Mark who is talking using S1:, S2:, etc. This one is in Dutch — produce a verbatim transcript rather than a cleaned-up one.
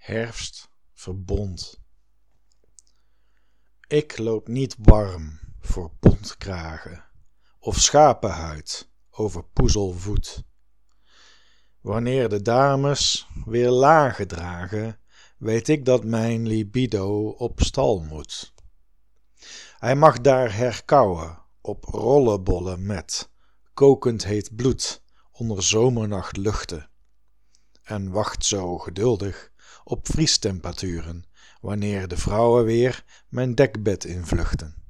S1: Herfst verbond. Ik loop niet warm voor bontkragen of schapenhuid over poezelvoet. Wanneer de dames weer lagen dragen, weet ik dat mijn libido op stal moet. Hij mag daar herkauwen op rollebollen met kokend heet bloed onder zomernachtluchten en wacht zo geduldig op vriestemperaturen wanneer de vrouwen weer mijn dekbed invluchten.